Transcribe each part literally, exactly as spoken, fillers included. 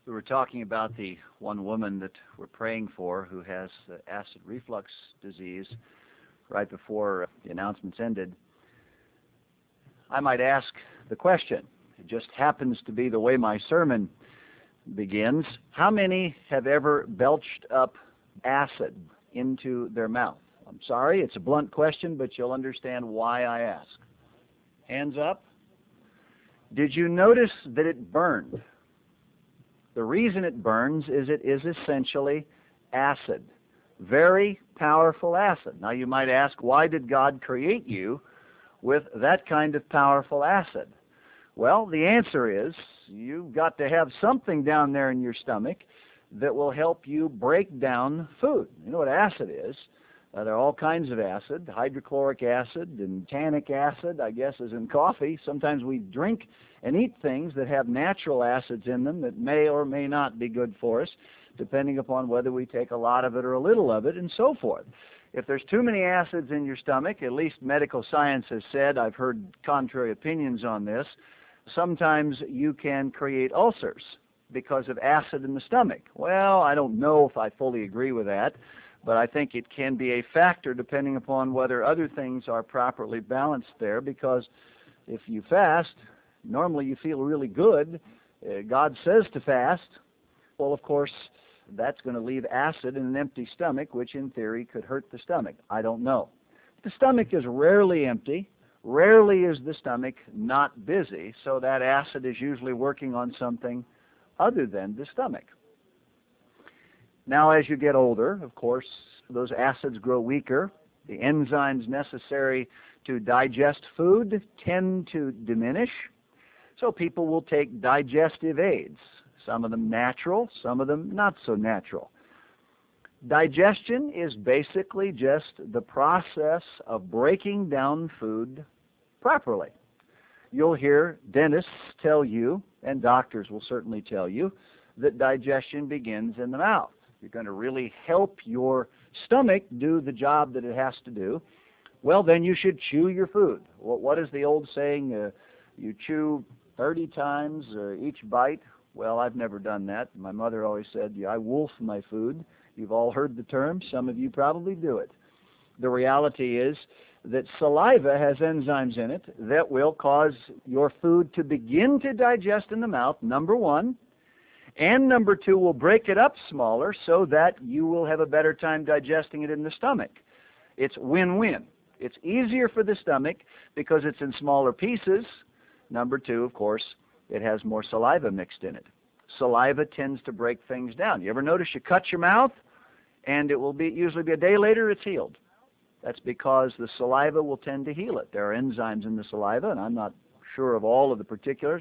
We were talking about the one woman that we're praying for who has uh, acid reflux disease right before the announcements ended. I might ask the question, it just happens to be the way my sermon begins, how many have ever belched up acid into their mouth? I'm sorry, it's a blunt question, but you'll understand why I ask. Hands up. Did you notice that it burned? The reason it burns is it is essentially acid, very powerful acid. Now you might ask, why did God create you with that kind of powerful acid? Well, the answer is you've got to have something down there in your stomach that will help you break down food. You know what acid is? Uh, there are all kinds of acid, hydrochloric acid and tannic acid, I guess, is in coffee. Sometimes we drink and eat things that have natural acids in them that may or may not be good for us, depending upon whether we take a lot of it or a little of it, and so forth. If there's too many acids in your stomach, at least medical science has said, I've heard contrary opinions on this, sometimes you can create ulcers because of acid in the stomach. Well, I don't know if I fully agree with that, but I think it can be a factor depending upon whether other things are properly balanced there, because if you fast, normally you feel really good. Uh, God says to fast. Well, of course, that's going to leave acid in an empty stomach, which in theory could hurt the stomach. I don't know. The stomach is rarely empty. Rarely is the stomach not busy, so that acid is usually working on something other than the stomach. Now, as you get older, of course, those acids grow weaker. The enzymes necessary to digest food tend to diminish. So people will take digestive aids, some of them natural, some of them not so natural. Digestion is basically just the process of breaking down food properly. You'll hear dentists tell you, and doctors will certainly tell you, that digestion begins in the mouth. You're going to really help your stomach do the job that it has to do. Well, then you should chew your food. Well, what is the old saying? Uh, you chew thirty times uh, each bite. Well, I've never done that. My mother always said, yeah, I wolf my food. You've all heard the term. Some of you probably do it. The reality is that saliva has enzymes in it that will cause your food to begin to digest in the mouth, number one. And number two, will break it up smaller so that you will have a better time digesting it in the stomach. It's win-win. It's easier for the stomach because it's in smaller pieces. Number two, of course, it has more saliva mixed in it. Saliva tends to break things down. You ever notice you cut your mouth and it will be usually be a day later it's healed? That's because the saliva will tend to heal it. There are enzymes in the saliva, and I'm not sure of all of the particulars.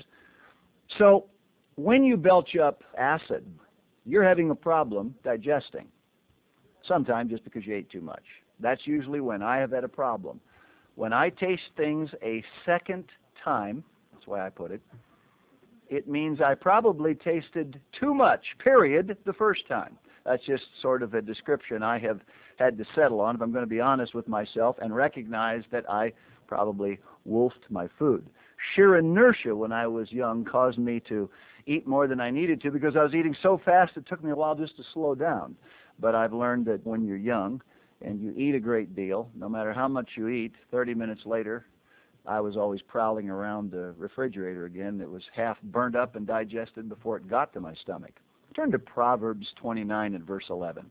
So when you belch up acid, you're having a problem digesting, sometimes just because you ate too much. That's usually when I have had a problem. When I taste things a second time, that's why I put it, it means I probably tasted too much, period, the first time. That's just sort of a description I have had to settle on, if I'm going to be honest with myself, and recognize that I probably wolfed my food. Sheer inertia when I was young caused me to eat more than I needed to because I was eating so fast it took me a while just to slow down. But I've learned that when you're young and you eat a great deal, no matter how much you eat, thirty minutes later, I was always prowling around the refrigerator again. It was half burnt up and digested before it got to my stomach. Turn to Proverbs twenty-nine and verse eleven.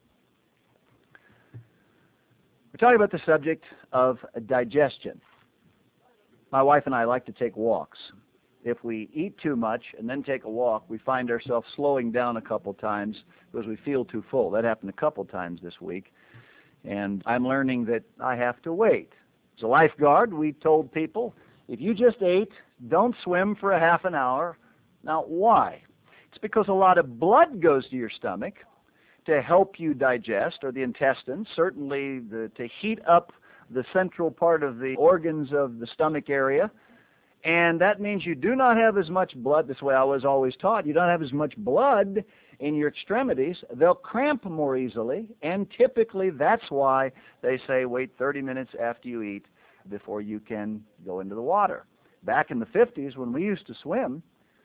We're talking about the subject of digestion. My wife and I like to take walks. If we eat too much and then take a walk, we find ourselves slowing down a couple times because we feel too full. That happened a couple times this week. And I'm learning that I have to wait. As a lifeguard, we told people, if you just ate, don't swim for a half an hour. Now, why? It's because a lot of blood goes to your stomach to help you digest, or the intestines, certainly the, to heat up the central part of the organs of the stomach area. And that means you do not have as much blood. This way I was always taught. You don't have as much blood in your extremities. They'll cramp more easily. And typically that's why they say wait thirty minutes after you eat before you can go into the water. Back in the fifties when we used to swim,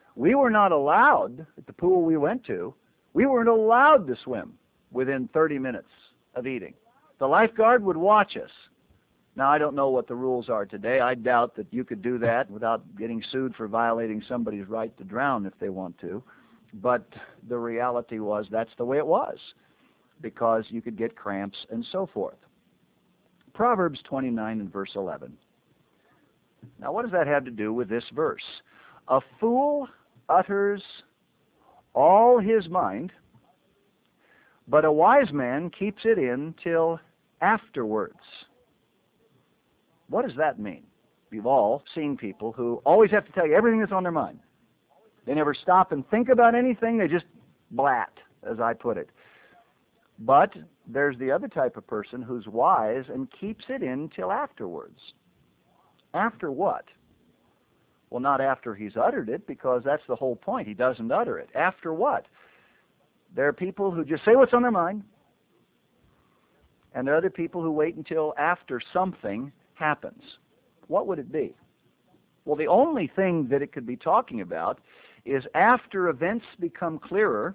We were not allowed, at the pool we went to, we weren't allowed to swim within thirty minutes of eating. The lifeguard would watch us. Now, I don't know what the rules are today. I doubt that you could do that without getting sued for violating somebody's right to drown if they want to. But the reality was that's the way it was, because you could get cramps and so forth. Proverbs twenty-nine and verse eleven. Now, what does that have to do with this verse? A fool utters all his mind, but a wise man keeps it in till afterwards. What does that mean? We've all seen people who always have to tell you everything that's on their mind. They never stop and think about anything. They just blat, as I put it. But there's the other type of person who's wise and keeps it in till afterwards. After what? Well, not after he's uttered it, because that's the whole point. He doesn't utter it. After what? There are people who just say what's on their mind, and there are other people who wait until after something happens. What would it be? Well, the only thing that it could be talking about is after events become clearer,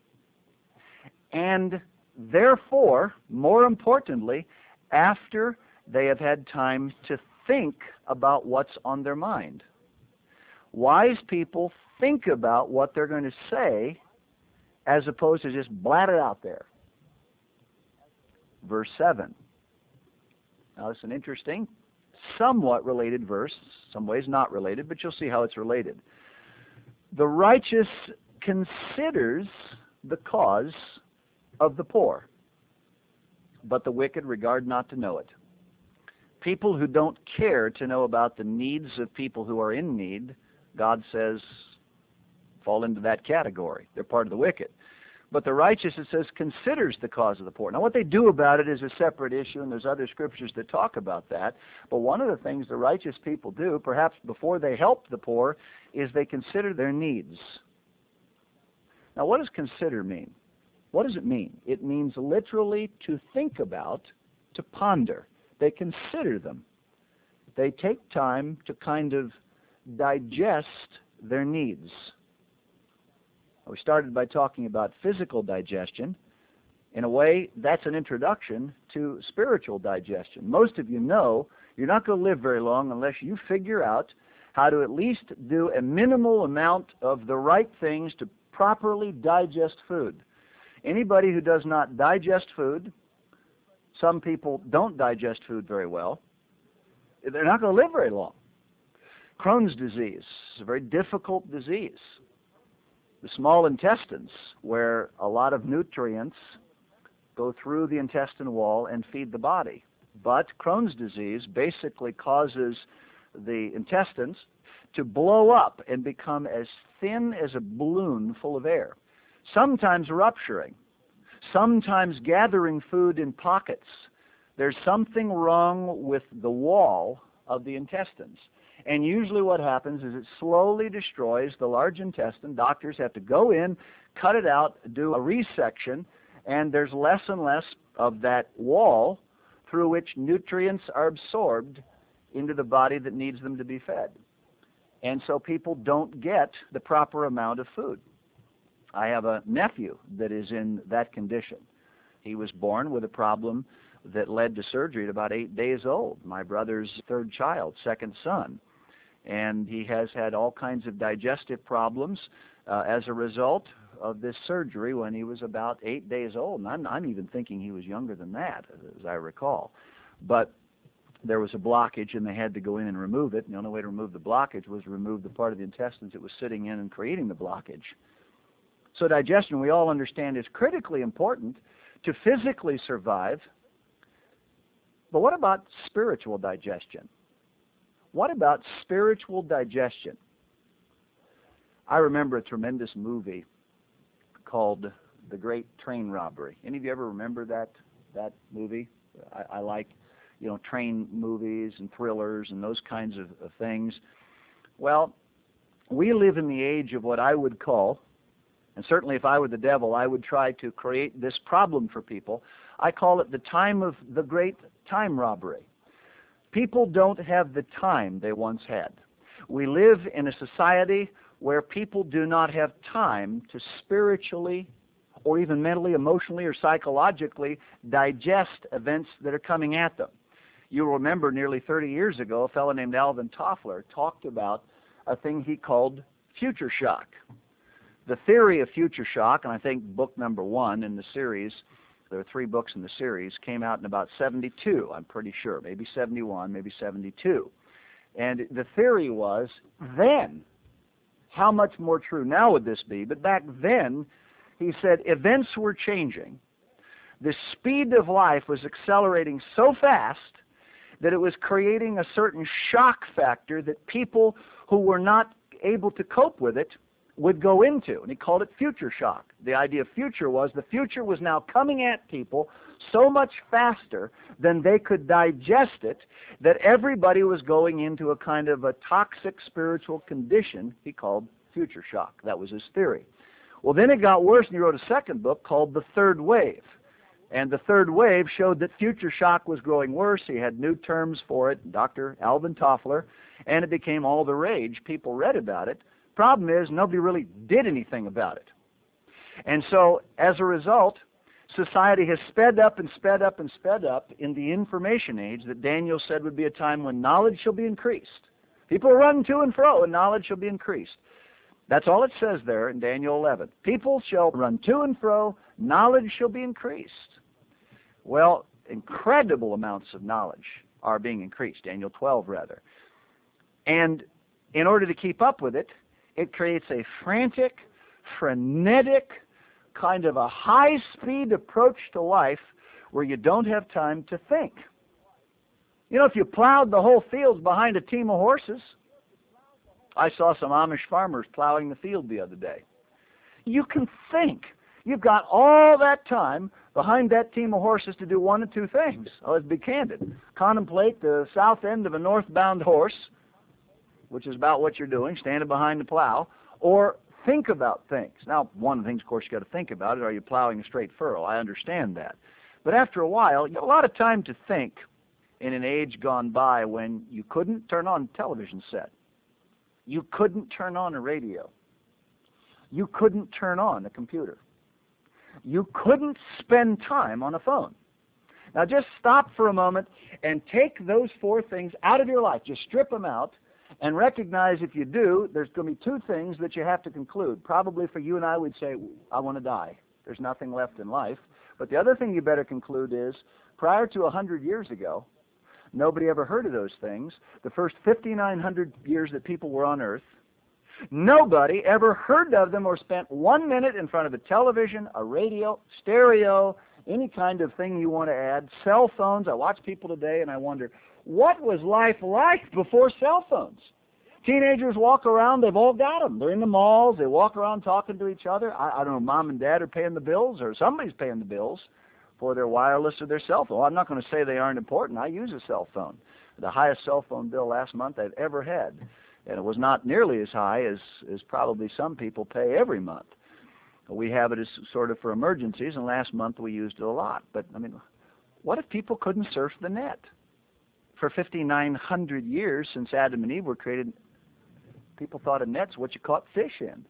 and therefore, more importantly, after they have had time to think about what's on their mind. Wise people think about what they're going to say as opposed to just blat it out there. Verse seven. Now, it's an interesting, somewhat related verse, some ways not related, but you'll see how it's related. The righteous considers the cause of the poor, but the wicked regard not to know it. People who don't care to know about the needs of people who are in need, God says, fall into that category. They're part of the wicked. But the righteous, it says, considers the cause of the poor. Now, what they do about it is a separate issue, and there's other scriptures that talk about that. But one of the things the righteous people do, perhaps before they help the poor, is they consider their needs. Now, what does consider mean? What does it mean? It means literally to think about, to ponder. They consider them. They take time to kind of digest their needs. We started by talking about physical digestion. In a way, that's an introduction to spiritual digestion. Most of you know you're not going to live very long unless you figure out how to at least do a minimal amount of the right things to properly digest food. Anybody who does not digest food, some people don't digest food very well, they're not going to live very long. Crohn's disease is a very difficult disease. The small intestines, where a lot of nutrients go through the intestine wall and feed the body. But Crohn's disease basically causes the intestines to blow up and become as thin as a balloon full of air, sometimes rupturing, sometimes gathering food in pockets. There's something wrong with the wall of the intestines. And usually what happens is it slowly destroys the large intestine. Doctors have to go in, cut it out, do a resection, and there's less and less of that wall through which nutrients are absorbed into the body that needs them to be fed. And so people don't get the proper amount of food. I have a nephew that is in that condition. He was born with a problem that led to surgery at about eight days old. My brother's third child, second son. And he has had all kinds of digestive problems uh, as a result of this surgery when he was about eight days old. And I'm, I'm even thinking he was younger than that, as I recall. But there was a blockage, and they had to go in and remove it. And the only way to remove the blockage was to remove the part of the intestines it was sitting in and creating the blockage. So digestion, we all understand, is critically important to physically survive. But what about spiritual digestion? What about spiritual digestion? I remember a tremendous movie called The Great Train Robbery. Any of you ever remember that that movie? I, I like, you know, train movies and thrillers and those kinds of, of things. Well, we live in the age of what I would call, and certainly if I were the devil, I would try to create this problem for people. I call it the time of the great time robbery. People don't have the time they once had. We live in a society where people do not have time to spiritually or even mentally, emotionally, or psychologically digest events that are coming at them. You'll remember nearly thirty years ago, a fellow named Alvin Toffler talked about a thing he called future shock. The theory of future shock, and I think book number one in the series, there are three books in the series, came out in about seventy-two, I'm pretty sure, maybe seventy-one, maybe seventy-two. And the theory was, then, how much more true now would this be? But back then, he said, events were changing. The speed of life was accelerating so fast that it was creating a certain shock factor that people who were not able to cope with it would go into. And he called it future shock. The idea of future was the future was now coming at people so much faster than they could digest it that everybody was going into a kind of a toxic spiritual condition he called future shock. That was his theory. Well, then it got worse, and he wrote a second book called The Third Wave. And the third wave showed that future shock was growing worse. He had new terms for it, Doctor Alvin Toffler, and it became all the rage. People read about it. Problem is, nobody really did anything about it. And so, as a result, society has sped up and sped up and sped up in the information age that Daniel said would be a time when knowledge shall be increased. People run to and fro, and knowledge shall be increased. That's all it says there in Daniel eleven. People shall run to and fro, knowledge shall be increased. Well, incredible amounts of knowledge are being increased, Daniel twelve rather. And in order to keep up with it, it creates a frantic, frenetic, kind of a high-speed approach to life where you don't have time to think. You know, if you plowed the whole fields behind a team of horses, I saw some Amish farmers plowing the field the other day. You can think. You've got all that time behind that team of horses to do one of two things. Oh, let's be candid. Contemplate the south end of a northbound horse, which is about what you're doing, standing behind the plow, or think about things. Now, one of the things, of course, you got to think about is, are you plowing a straight furrow? I understand that. But after a while, you have a lot of time to think in an age gone by when you couldn't turn on a television set. You couldn't turn on a radio. You couldn't turn on a computer. You couldn't spend time on a phone. Now just stop for a moment and take those four things out of your life. Just strip them out and recognize if you do, there's going to be two things that you have to conclude. Probably for you and I, we'd say, I want to die. There's nothing left in life. But the other thing you better conclude is, prior to one hundred years ago, nobody ever heard of those things. The first fifty-nine hundred years that people were on earth, nobody ever heard of them or spent one minute in front of a television, a radio, stereo, any kind of thing you want to add, cell phones. I watch people today and I wonder, what was life like before cell phones? Teenagers walk around, they've all got them. They're in the malls, they walk around talking to each other. I, I don't know, mom and dad are paying the bills or somebody's paying the bills for their wireless or their cell phone. Well, I'm not going to say they aren't important. I use a cell phone. The highest cell phone bill last month I've ever had. And it was not nearly as high as, as probably some people pay every month. We have it as sort of for emergencies, and last month we used it a lot. But, I mean, what if people couldn't surf the net? For fifty-nine hundred years since Adam and Eve were created, people thought a net's what you caught fish in.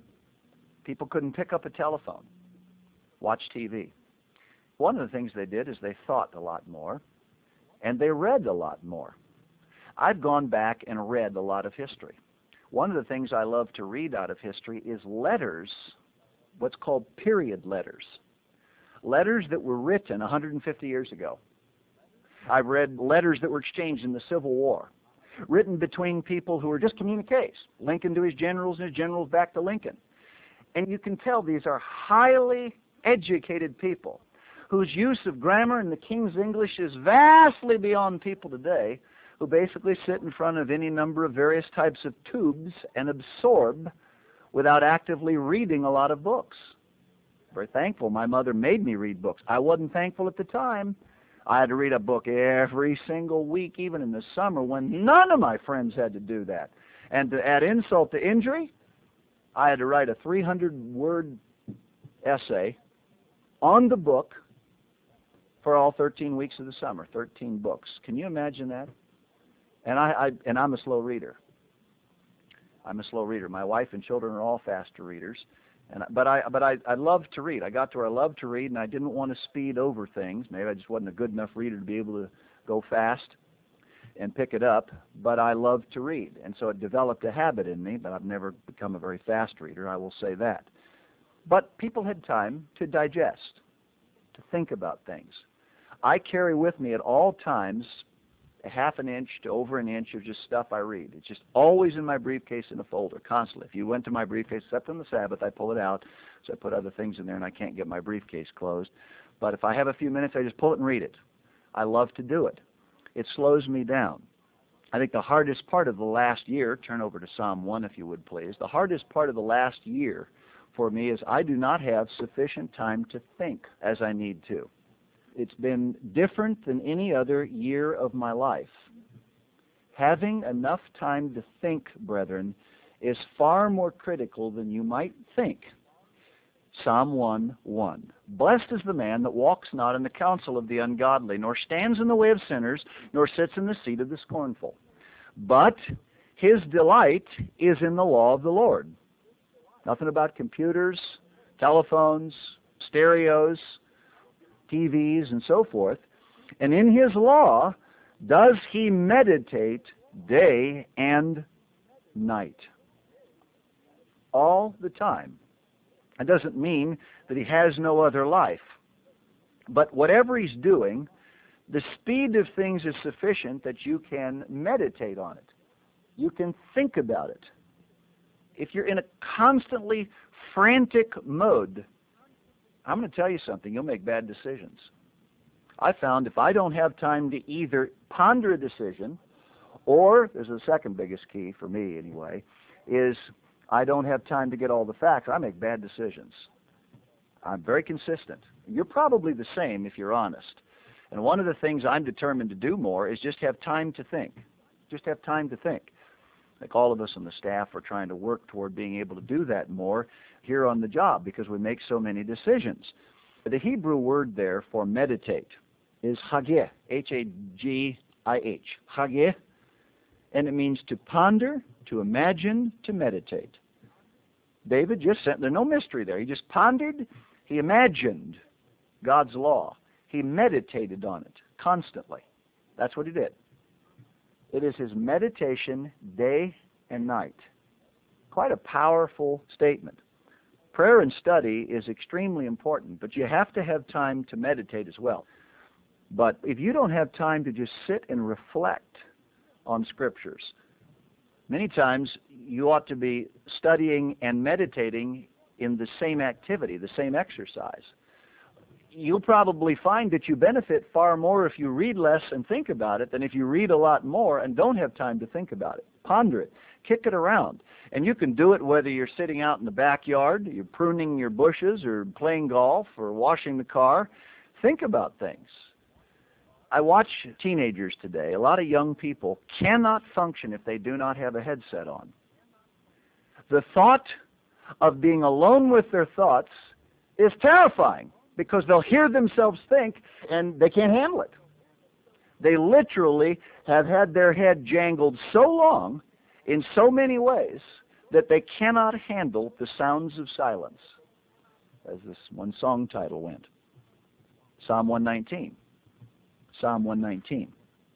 People couldn't pick up a telephone, watch T V. One of the things they did is they thought a lot more, and they read a lot more. I've gone back and read a lot of history. One of the things I love to read out of history is letters, what's called period letters. Letters that were written one hundred fifty years ago. I've read letters that were exchanged in the Civil War, written between people who were just communiques, Lincoln to his generals and his generals back to Lincoln. And you can tell these are highly educated people whose use of grammar and the King's English is vastly beyond people today who basically sit in front of any number of various types of tubes and absorb without actively reading a lot of books. Very thankful my mother made me read books. I wasn't thankful at the time. I had to read a book every single week, even in the summer, when none of my friends had to do that. And to add insult to injury, I had to write a three hundred word essay on the book for all thirteen weeks of the summer, thirteen books. Can you imagine that? And, I, I, and I'm a slow reader. I'm a slow reader. My wife and children are all faster readers. And, but I but I, I love to read. I got to where I love to read, and I didn't want to speed over things. Maybe I just wasn't a good enough reader to be able to go fast and pick it up, but I love to read. And so it developed a habit in me, but I've never become a very fast reader, I will say that. But people had time to digest, to think about things. I carry with me at all times a half an inch to over an inch of just stuff I read. It's just always in my briefcase in a folder, constantly. If you went to my briefcase, except on the Sabbath, I pull it out, so I put other things in there and I can't get my briefcase closed. But if I have a few minutes, I just pull it and read it. I love to do it. It slows me down. I think the hardest part of the last year, turn over to Psalm one if you would please, the hardest part of the last year for me is I do not have sufficient time to think as I need to. It's been different than any other year of my life. Having enough time to think, brethren, is far more critical than you might think. Psalm one one. Blessed is the man that walks not in the counsel of the ungodly, nor stands in the way of sinners, nor sits in the seat of the scornful. But his delight is in the law of the Lord. Nothing about computers, telephones, stereos, T Vs, and so forth. And in his law does he meditate day and night. All the time. It doesn't mean that he has no other life. But whatever he's doing, the speed of things is sufficient that you can meditate on it. You can think about it. If you're in a constantly frantic mode, I'm going to tell you something, you'll make bad decisions. I found if I don't have time to either ponder a decision, or, there's a second biggest key for me anyway, is I don't have time to get all the facts, I make bad decisions. I'm very consistent. You're probably the same if you're honest. And one of the things I'm determined to do more is just have time to think. Just have time to think. Like all of us on the staff are trying to work toward being able to do that more here on the job because we make so many decisions. The Hebrew word there for meditate is hageh, H A G I H, hageh, and it means to ponder, to imagine, to meditate. David just said, there's no mystery there. He just pondered, he imagined God's law. He meditated on it constantly. That's what he did. It is his meditation day and night. Quite a powerful statement. Prayer and study is extremely important, but you have to have time to meditate as well. But if you don't have time to just sit and reflect on Scriptures, many times you ought to be studying and meditating in the same activity, the same exercise. You'll probably find that you benefit far more if you read less and think about it than if you read a lot more and don't have time to think about it. Ponder it. Kick it around. And you can do it whether you're sitting out in the backyard, you're pruning your bushes, or playing golf, or washing the car. Think about things. I watch teenagers today. A lot of young people cannot function if they do not have a headset on. The thought of being alone with their thoughts is terrifying, because they'll hear themselves think and they can't handle it. They literally have had their head jangled so long in so many ways that they cannot handle the sounds of silence, as this one song title went. Psalm one nineteen. Psalm one nineteen.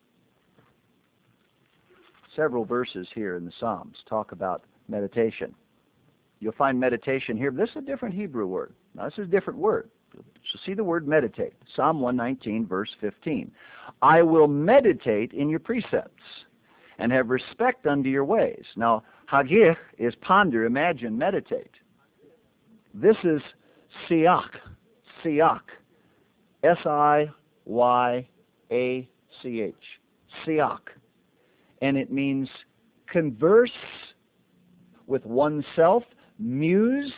Several verses here in the Psalms talk about meditation. You'll find meditation here. This is a different Hebrew word. Now, this is a different word. So see the word meditate. Psalm one nineteen, verse fifteen. I will meditate in your precepts and have respect unto your ways. Now, hagih is ponder, imagine, meditate. This is siach, siach, S I Y A C H, siach. And it means converse with oneself, muse,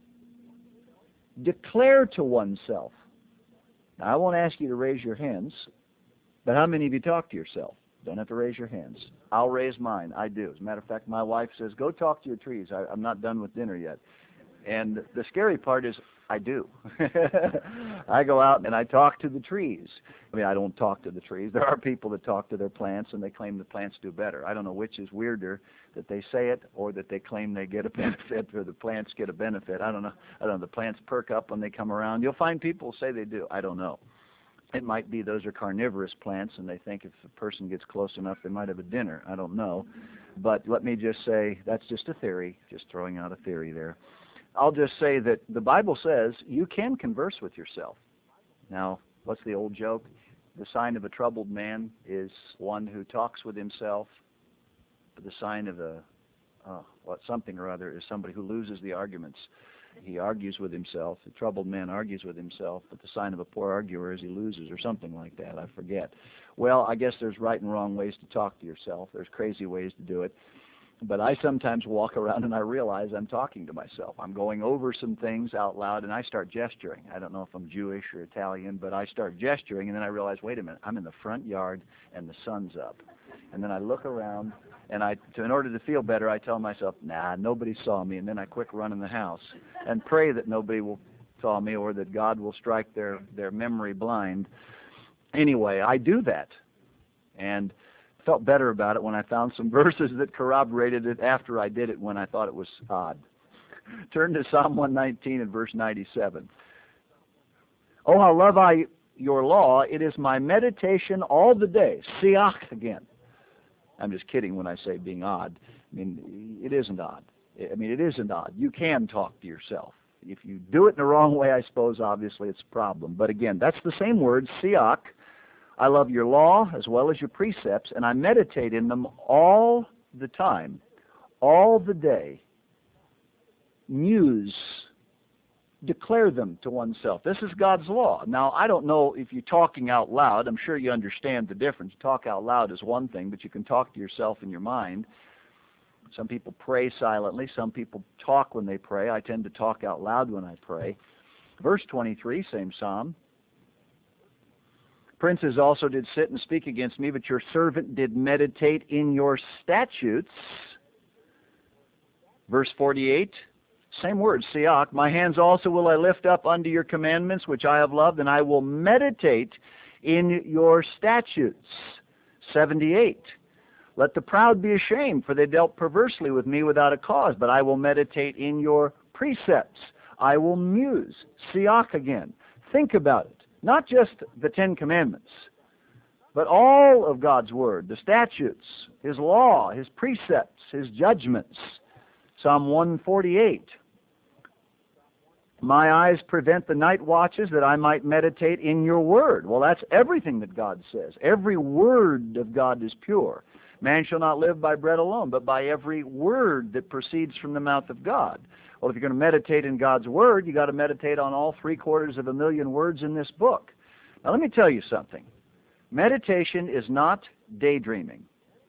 declare to oneself. Now, I won't ask you to raise your hands, but how many of you talk to yourself? Don't have to raise your hands. I'll raise mine. I do. As a matter of fact, my wife says, go talk to your trees. I, I'm not done with dinner yet. And the scary part is I do. I go out and I talk to the trees. I mean, I don't talk to the trees. There are people that talk to their plants and they claim the plants do better. I don't know which is weirder, that they say it or that they claim they get a benefit or the plants get a benefit. I don't know. I don't know. The plants perk up when they come around. You'll find people say they do. I don't know. It might be those are carnivorous plants and they think if a person gets close enough they might have a dinner. I don't know. But let me just say that's just a theory, just throwing out a theory there. I'll just say that the Bible says you can converse with yourself. Now, what's the old joke? The sign of a troubled man is one who talks with himself. But the sign of a, oh, what, something or other is somebody who loses the arguments. He argues with himself. The troubled man argues with himself, but the sign of a poor arguer is he loses, or something like that. I forget. Well, I guess there's right and wrong ways to talk to yourself. There's crazy ways to do it. But I sometimes walk around and I realize I'm talking to myself. I'm going over some things out loud and I start gesturing. I don't know if I'm Jewish or Italian, but I start gesturing and then I realize, wait a minute, I'm in the front yard and the sun's up. And then I look around and I, to, in order to feel better, I tell myself, nah, nobody saw me. And then I quick run in the house and pray that nobody will saw me or that God will strike their, their memory blind. Anyway, I do that. And felt better about it when I found some verses that corroborated it after I did it when I thought it was odd. Turn to Psalm one nineteen and verse ninety-seven. Oh, how love I your law. It is my meditation all the day. Siach again. I'm just kidding when I say being odd. I mean, it isn't odd. I mean, it isn't odd. You can talk to yourself. If you do it in the wrong way, I suppose, obviously, it's a problem. But again, that's the same word, siach. I love your law as well as your precepts, and I meditate in them all the time, all the day. Muse, declare them to oneself. This is God's law. Now, I don't know if you're talking out loud. I'm sure you understand the difference. Talk out loud is one thing, but you can talk to yourself in your mind. Some people pray silently. Some people talk when they pray. I tend to talk out loud when I pray. Verse twenty-three, same psalm. Princes also did sit and speak against me, but your servant did meditate in your statutes. Verse forty-eight, same word, siach. My hands also will I lift up unto your commandments, which I have loved, and I will meditate in your statutes. seventy-eight, let the proud be ashamed, for they dealt perversely with me without a cause, but I will meditate in your precepts. I will muse, siach again. Think about it. Not just the Ten Commandments, but all of God's Word, the statutes, His law, His precepts, His judgments. Psalm one forty-eight. My eyes prevent the night watches that I might meditate in your word. Well, that's everything that God says. Every word of God is pure. Man shall not live by bread alone, but by every word that proceeds from the mouth of God. Well, if you're going to meditate in God's Word, you've got to meditate on all three quarters of a million words in this book. Now, let me tell you something. Meditation is not daydreaming.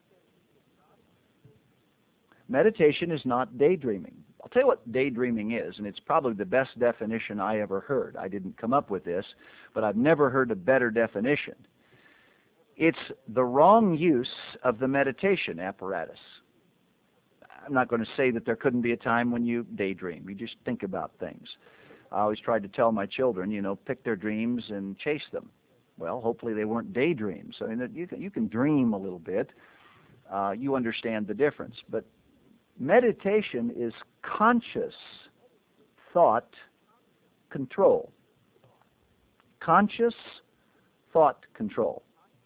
Meditation is not daydreaming. I'll tell you what daydreaming is, and it's probably the best definition I ever heard. I didn't come up with this, but I've never heard a better definition. It's the wrong use of the meditation apparatus. I'm not going to say that there couldn't be a time when you daydream. You just think about things. I always tried to tell my children, you know, pick their dreams and chase them. Well, hopefully they weren't daydreams. I mean, you can, you can dream a little bit. Uh, you understand the difference. But meditation is conscious thought control. Conscious thought control.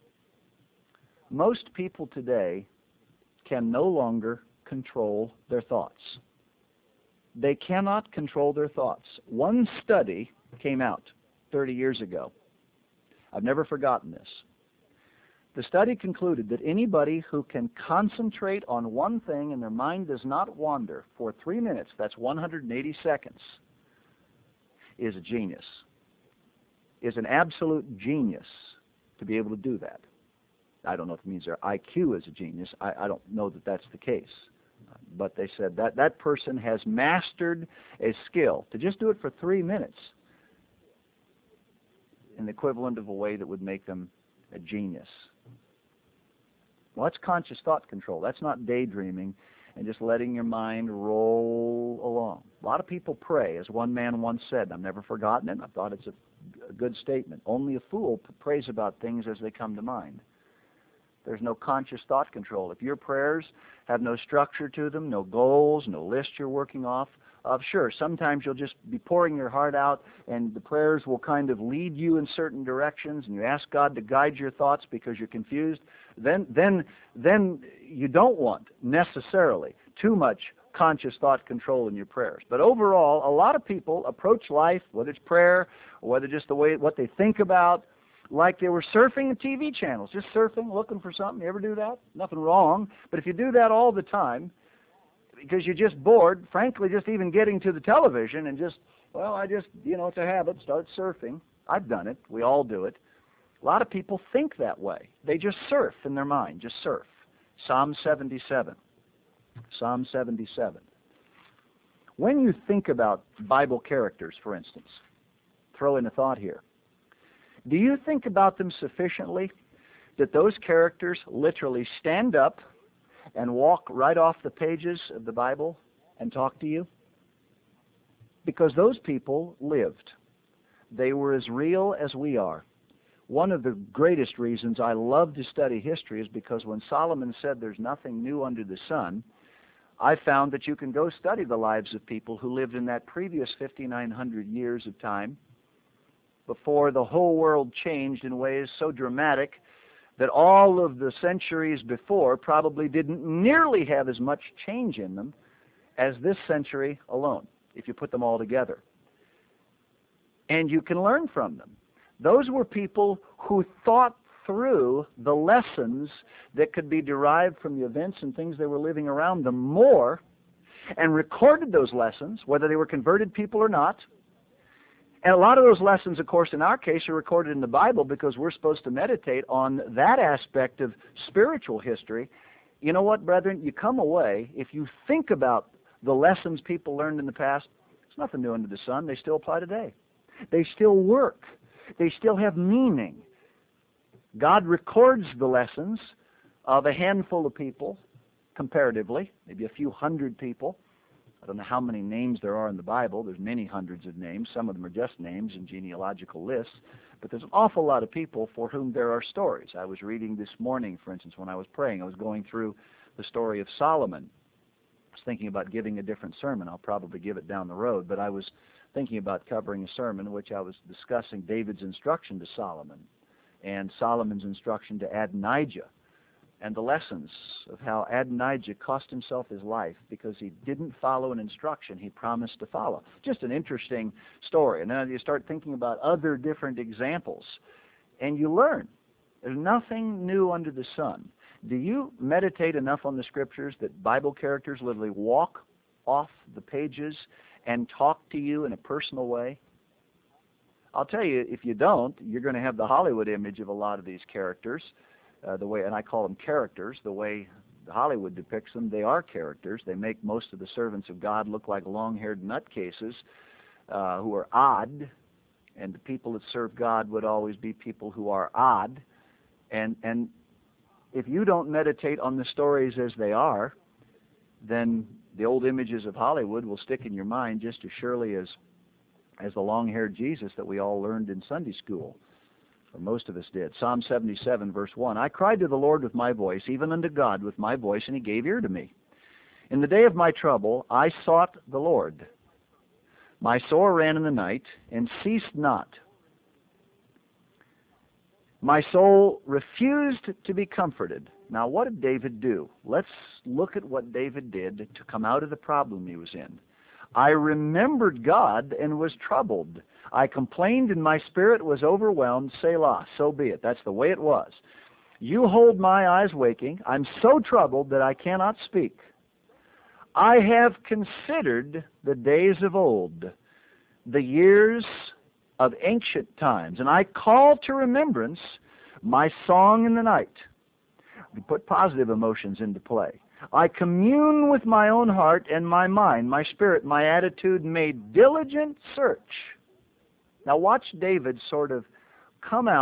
Most people today can no longer control their thoughts. They cannot control their thoughts. One study came out thirty years ago. I've never forgotten this. The study concluded that anybody who can concentrate on one thing and their mind does not wander for three minutes, that's one hundred eighty seconds, is a genius, is an absolute genius to be able to do that. I don't know if it means their I Q is a genius. I, I don't know that that's the case. But they said that that person has mastered a skill to just do it for three minutes in the equivalent of a way that would make them a genius. Well, that's conscious thought control. That's not daydreaming. and just letting your mind roll along. A lot of people pray, as one man once said, and I've never forgotten it. I thought it's a, a good statement. Only a fool p- prays about things as they come to mind. There's no conscious thought control. If your prayers have no structure to them, no goals, no list you're working off of, sure, sometimes you'll just be pouring your heart out and the prayers will kind of lead you in certain directions and you ask God to guide your thoughts because you're confused. Then, then, then you don't want necessarily too much conscious thought control in your prayers. But overall, a lot of people approach life, whether it's prayer or whether just the way what they think about, like they were surfing the T V channels, just surfing, looking for something. You ever do that? Nothing wrong. But if you do that all the time, because you're just bored, frankly, just even getting to the television and just, well, I just, you know, it's a habit, start surfing. I've done it. We all do it. A lot of people think that way. They just surf in their mind, just surf. Psalm seventy-seven. Psalm seventy-seven. When you think about Bible characters, for instance, throw in a thought here. Do you think about them sufficiently that those characters literally stand up and walk right off the pages of the Bible and talk to you? Because those people lived. They were as real as we are. One of the greatest reasons I love to study history is because when Solomon said there's nothing new under the sun, I found that you can go study the lives of people who lived in that previous fifty-nine hundred years of time before the whole world changed in ways so dramatic that all of the centuries before probably didn't nearly have as much change in them as this century alone, if you put them all together. And you can learn from them. Those were people who thought through the lessons that could be derived from the events and things they were living around them more, and recorded those lessons, whether they were converted people or not. And a lot of those lessons, of course, in our case, are recorded in the Bible because we're supposed to meditate on that aspect of spiritual history. You know what, brethren? You come away, if you think about the lessons people learned in the past, there's nothing new under the sun. They still apply today. They still work. They still have meaning. God records the lessons of a handful of people, comparatively, maybe a few hundred people. I don't know how many names there are in the Bible. There's many hundreds of names. Some of them are just names and genealogical lists. But there's an awful lot of people for whom there are stories. I was reading this morning, for instance, when I was praying. I was going through the story of Solomon. I was thinking about giving a different sermon. I'll probably give it down the road. But I was thinking about covering a sermon in which I was discussing David's instruction to Solomon and Solomon's instruction to Adonijah, and the lessons of how Adonijah cost himself his life because he didn't follow an instruction he promised to follow. Just an interesting story. And then you start thinking about other different examples, and you learn. There's nothing new under the sun. Do you meditate enough on the Scriptures that Bible characters literally walk off the pages and talk to you in a personal way? I'll tell you, if you don't, you're going to have the Hollywood image of a lot of these characters. Uh, the way, and I call them characters, the way Hollywood depicts them. They are characters. They make most of the servants of God look like long-haired nutcases uh, who are odd, and the people that serve God would always be people who are odd. And and if you don't meditate on the stories as they are, then the old images of Hollywood will stick in your mind just as surely as as the long-haired Jesus that we all learned in Sunday school. Or most of us did. Psalm seventy-seven, verse one. I cried to the Lord with my voice, even unto God with my voice, and he gave ear to me. In the day of my trouble, I sought the Lord. My soul ran in the night, and ceased not. My soul refused to be comforted. Now, what did David do? Let's look at what David did to come out of the problem he was in. I remembered God and was troubled. I complained and my spirit was overwhelmed. Selah, so be it. That's the way it was. You hold my eyes waking. I'm so troubled that I cannot speak. I have considered the days of old, the years of ancient times, and I call to remembrance my song in the night. We put positive emotions into play. I commune with my own heart and my mind, my spirit, my attitude, made diligent search. Now watch David sort of come out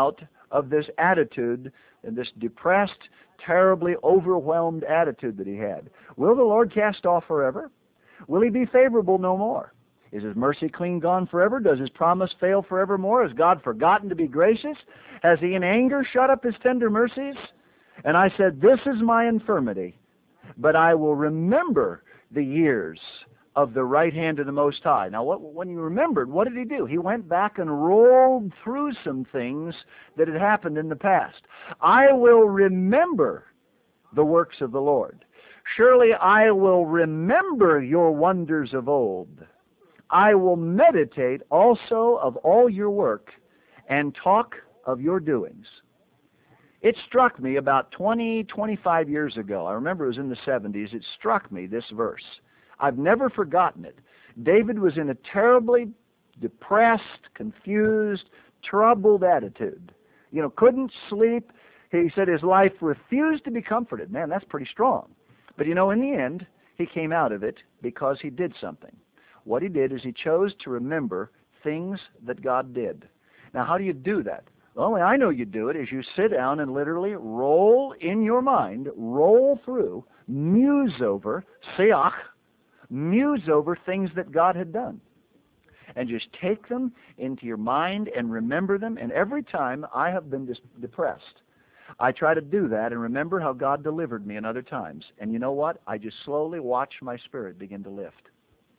of this attitude and this depressed, terribly overwhelmed attitude that he had. Will the Lord cast off forever? Will he be favorable no more? Is his mercy clean gone forever? Does his promise fail forevermore? Has God forgotten to be gracious? Has he in anger shut up his tender mercies? And I said, this is my infirmity, but I will remember the years of the right hand of the Most High. Now, what, when he remembered, what did he do? He went back and rolled through some things that had happened in the past. I will remember the works of the Lord. Surely I will remember your wonders of old. I will meditate also of all your work and talk of your doings. It struck me about twenty, twenty-five years ago. I remember it was in the seventies. It struck me, this verse. I've never forgotten it. David was in a terribly depressed, confused, troubled attitude. You know, couldn't sleep. He said his life refused to be comforted. Man, that's pretty strong. But you know, in the end, he came out of it because he did something. What he did is he chose to remember things that God did. Now, how do you do that? The only way I know you do it is you sit down and literally roll in your mind, roll through, muse over, seach, muse over things that God had done. And just take them into your mind and remember them. And every time I have been dis- depressed, I try to do that and remember how God delivered me in other times. And you know what? I just slowly watch my spirit begin to lift.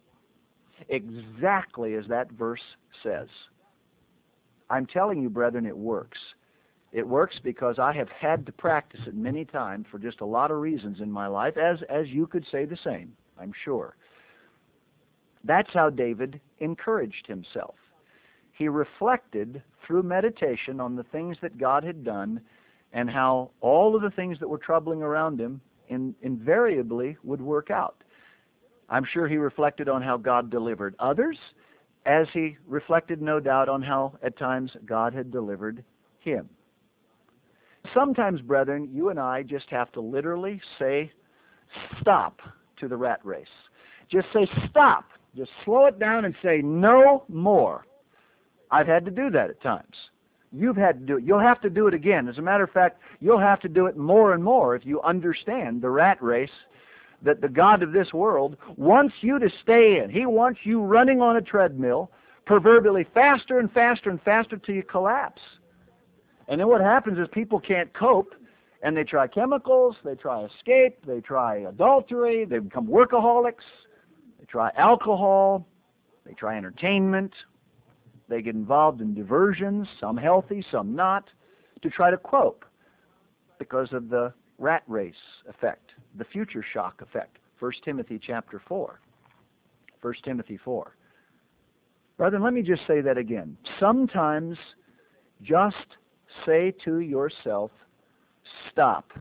Exactly as that verse says. I'm telling you, brethren, it works. It works because I have had to practice it many times for just a lot of reasons in my life, as, as you could say the same, I'm sure. That's how David encouraged himself. He reflected through meditation on the things that God had done and how all of the things that were troubling around him in, invariably would work out. I'm sure he reflected on how God delivered others, as he reflected, no doubt, on how at times God had delivered him. Sometimes, brethren, you and I just have to literally say stop to the rat race. Just say stop. Just slow it down and say no more. I've had to do that at times. You've had to do it. You'll have to do it again. As a matter of fact, you'll have to do it more and more if you understand the rat race that the God of this world wants you to stay in. He wants you running on a treadmill, proverbially faster and faster and faster till you collapse. And then what happens is people can't cope, and they try chemicals, they try escape, they try adultery, they become workaholics, they try alcohol, they try entertainment, they get involved in diversions, some healthy, some not, to try to cope because of the rat race effect, the future shock effect. First Timothy chapter four. First Timothy four. Brethren, let me just say that again. Sometimes just say to yourself, stop.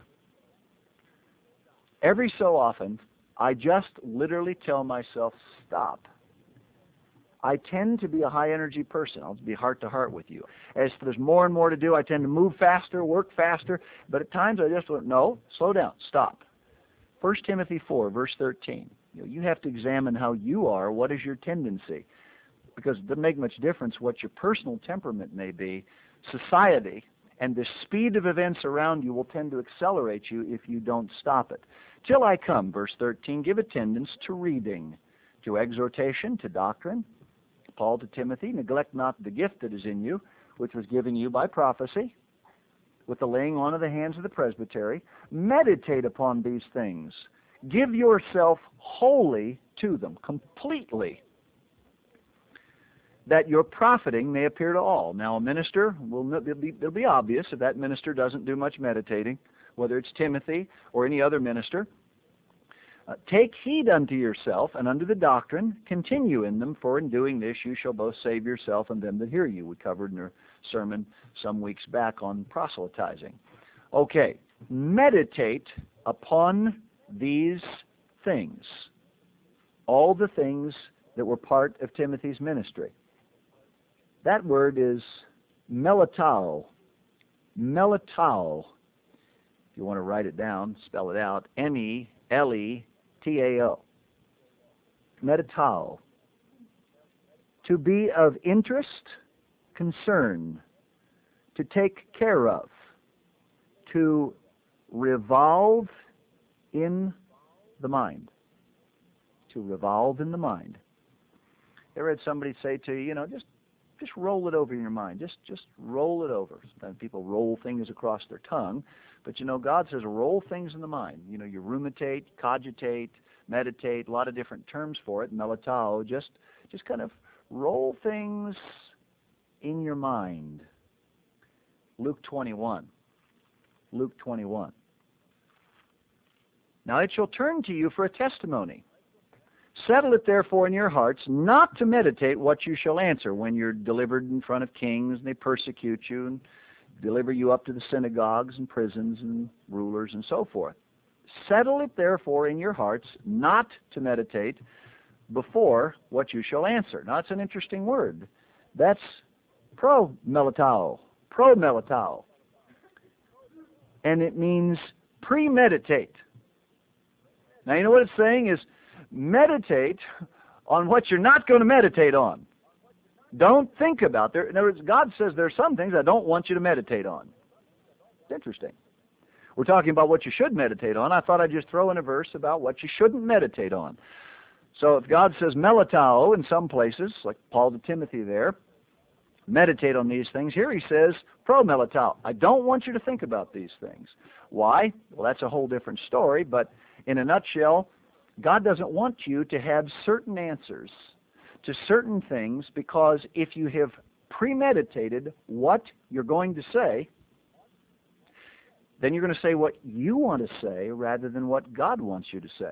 Every so often, I just literally tell myself, stop. I tend to be a high-energy person. I'll be heart-to-heart with you. As there's more and more to do, I tend to move faster, work faster, but at times I just want, no, slow down, stop. First Timothy four, verse thirteen. You know, you have to examine how you are. What is your tendency? Because it doesn't make much difference what your personal temperament may be. Society and the speed of events around you will tend to accelerate you if you don't stop it. Till I come, verse thirteen, give attendance to reading, to exhortation, to doctrine. Paul to Timothy, neglect not the gift that is in you, which was given you by prophecy, with the laying on of the hands of the presbytery. Meditate upon these things. Give yourself wholly to them, completely, that your profiting may appear to all. Now, a minister, will it'll be, it'll be obvious if that minister doesn't do much meditating, whether it's Timothy or any other minister. Uh, take heed unto yourself and unto the doctrine, continue in them, for in doing this you shall both save yourself and them that hear you. We covered in our sermon some weeks back on proselytizing. Okay, meditate upon these things, all the things that were part of Timothy's ministry. That word is melatao, melatao. If you want to write it down, spell it out, M E L E T A O. Metatao. To be of interest, concern, to take care of, to revolve in the mind. To revolve in the mind. I read somebody say to you, you know, just just roll it over in your mind. Just just roll it over. Sometimes people roll things across their tongue, but you know, God says roll things in the mind. You know, you ruminate, cogitate, meditate, a lot of different terms for it. Melatao, just just kind of roll things in your mind. Luke twenty-one. Luke twenty-one. Now it shall turn to you for a testimony. Settle it therefore in your hearts, not to meditate what you shall answer when you're delivered in front of kings and they persecute you and deliver you up to the synagogues and prisons and rulers and so forth. Settle it therefore in your hearts, not to meditate before what you shall answer. Now that's an interesting word. That's pro-melatao, pro-melatao. And it means premeditate. Now you know what it's saying is, meditate on what you're not going to meditate on. Don't think about there. In other words, God says there are some things I don't want you to meditate on. It's interesting. We're talking about what you should meditate on. I thought I'd just throw in a verse about what you shouldn't meditate on. So if God says melatao in some places, like Paul to Timothy there, meditate on these things. Here he says pro-melatao. I don't want you to think about these things. Why? Well, that's a whole different story, but in a nutshell, God doesn't want you to have certain answers to certain things, because if you have premeditated what you're going to say, then you're going to say what you want to say rather than what God wants you to say.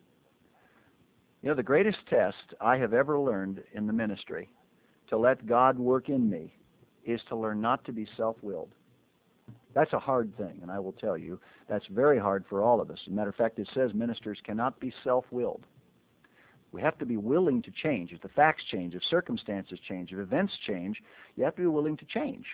You know, the greatest test I have ever learned in the ministry to let God work in me is to learn not to be self-willed. That's a hard thing, and I will tell you, that's very hard for all of us. As a matter of fact, it says ministers cannot be self-willed. We have to be willing to change. If the facts change, if circumstances change, if events change, you have to be willing to change.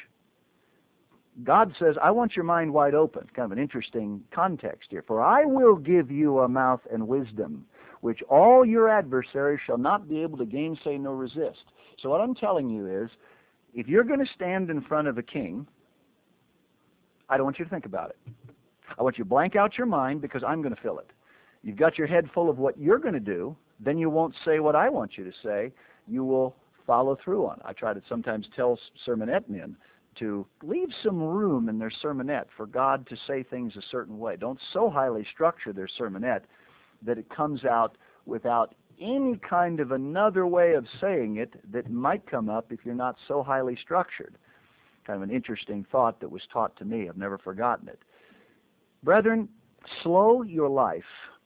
God says, I want your mind wide open. Kind of an interesting context here. For I will give you a mouth and wisdom, which all your adversaries shall not be able to gainsay nor resist. So what I'm telling you is, if you're going to stand in front of a king, I don't want you to think about it. I want you to blank out your mind, because I'm going to fill it. You've got your head full of what you're going to do, then you won't say what I want you to say. You will follow through on it. I try to sometimes tell sermonette men to leave some room in their sermonette for God to say things a certain way. Don't so highly structure their sermonette that it comes out without any kind of another way of saying it that might come up if you're not so highly structured. Kind of an interesting thought that was taught to me. I've never forgotten it. Brethren, slow your life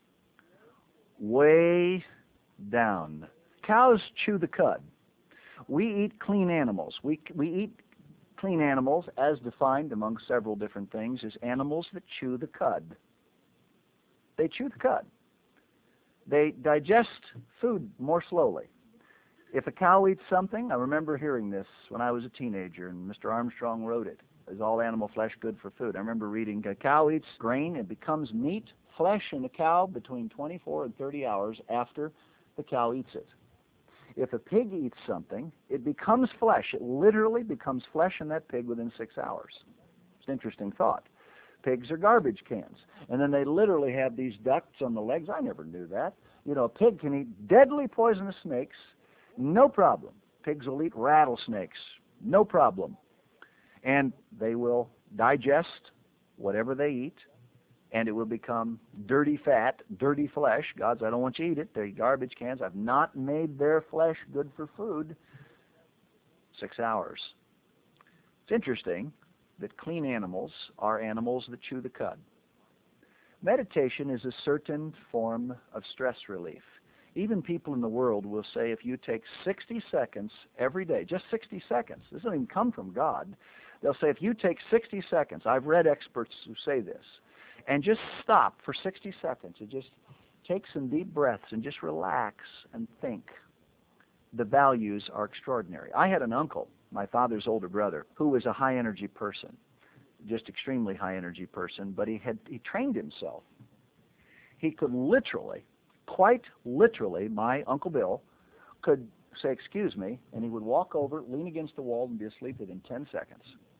way down. Cows chew the cud. We eat clean animals. We, we eat clean animals as defined among several different things as animals that chew the cud. They chew the cud. They digest food more slowly. If a cow eats something, I remember hearing this when I was a teenager, and Mister Armstrong wrote it. Is all animal flesh good for food? I remember reading, a cow eats grain, it becomes meat, flesh in the cow between twenty-four and thirty hours after the cow eats it. If a pig eats something, it becomes flesh. It literally becomes flesh in that pig within six hours. It's an interesting thought. Pigs are garbage cans. And then they literally have these ducts on the legs. I never knew that. You know, a pig can eat deadly poisonous snakes, no problem. Pigs will eat rattlesnakes, no problem. And they will digest whatever they eat, and it will become dirty fat, dirty flesh. God's, I don't want you to eat it. They're garbage cans. I've not made their flesh good for food. Six hours. It's interesting that clean animals are animals that chew the cud. Meditation is a certain form of stress relief. Even people in the world will say if you take sixty seconds every day, just sixty seconds, this doesn't even come from God. They'll say if you take sixty seconds, I've read experts who say this, and just stop for sixty seconds and just take some deep breaths and just relax and think, the values are extraordinary. I had an uncle, my father's older brother, who was a high energy person, just extremely high energy person, but he had he trained himself. He could literally, quite literally, my Uncle Bill could say, excuse me, and he would walk over, lean against the wall, and be asleep within ten seconds.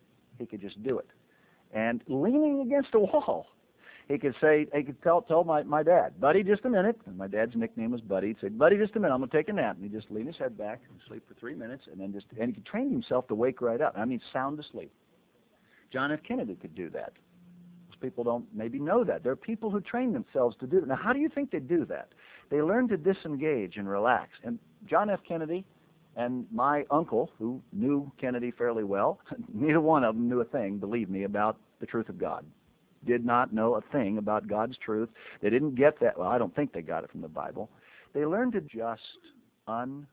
he could just do it. And leaning against a wall, he could say, he could tell, tell my, my dad, Buddy, just a minute. And my dad's nickname was Buddy. He'd say, Buddy, just a minute, I'm going to take a nap. And he'd just lean his head back and sleep for three minutes, and then just, and he could train himself to wake right up. I mean, sound asleep. John F. Kennedy could do that. Most people don't maybe know that. There are people who train themselves to do that. Now, how do you think they do that? They learn to disengage and relax. And John F. Kennedy and my uncle, who knew Kennedy fairly well, neither one of them knew a thing, believe me, about the truth of God. Did not know a thing about God's truth. They didn't get that. Well, I don't think they got it from the Bible. They learned to just unwind,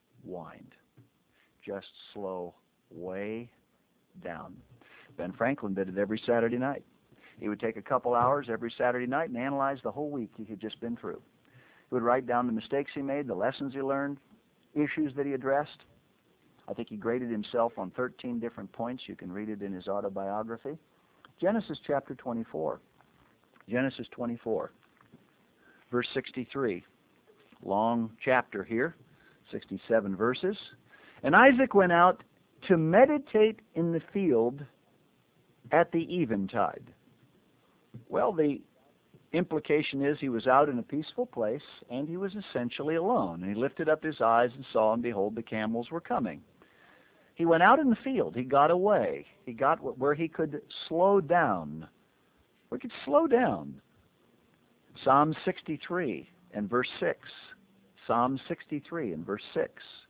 just slow way down. Ben Franklin did it every Saturday night. He would take a couple hours every Saturday night and analyze the whole week he had just been through. He would write down the mistakes he made, the lessons he learned, issues that he addressed. I think he graded himself on thirteen different points. You can read it in his autobiography. Genesis chapter twenty-four. Genesis twenty-four, verse sixty-three. Long chapter here, sixty-seven verses. And Isaac went out to meditate in the field at the eventide. Well, the implication is he was out in a peaceful place, and he was essentially alone. And he lifted up his eyes and saw, and behold, the camels were coming. He went out in the field. He got away. He got where he could slow down. Where he could slow down. Psalm sixty-three and verse six. Psalm sixty-three and verse six.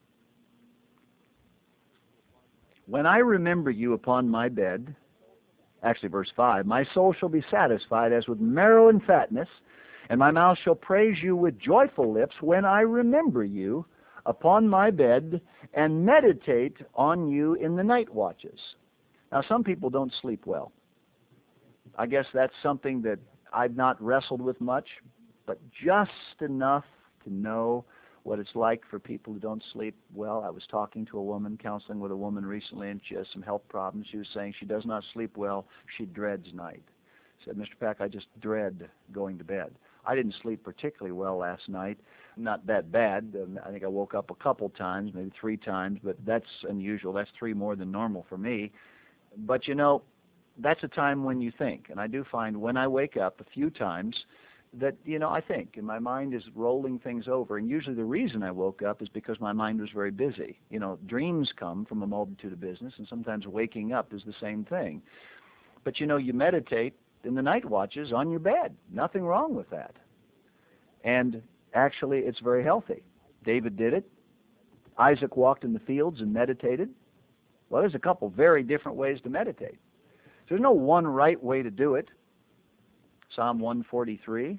When I remember you upon my bed, actually verse five, my soul shall be satisfied as with marrow and fatness, and my mouth shall praise you with joyful lips when I remember you upon my bed and meditate on you in the night watches. Now, some people don't sleep well. I guess that's something that I've not wrestled with much, but just enough to know what it's like for people who don't sleep well. I was talking to a woman, counseling with a woman recently, and she has some health problems. She was saying she does not sleep well. She dreads night. She said, Mister Pack, I just dread going to bed. I didn't sleep particularly well last night. Not that bad. Um, I think I woke up a couple times, maybe three times, but that's unusual. That's three more than normal for me. But, you know, that's a time when you think. And I do find when I wake up a few times that, you know, I think, and my mind is rolling things over. And usually the reason I woke up is because my mind was very busy. You know, dreams come from a multitude of business, and sometimes waking up is the same thing. But, you know, you meditate in the night watches on your bed. Nothing wrong with that. And actually, it's very healthy. David did it. Isaac walked in the fields and meditated. Well, there's a couple very different ways to meditate. There's no one right way to do it. Psalm one forty-three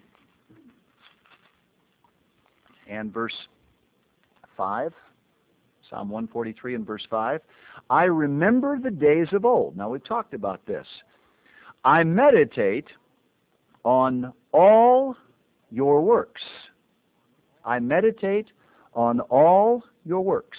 and verse five. Psalm one forty-three and verse five. I remember the days of old. Now, we've talked about this. I meditate on all your works. I meditate on all your works.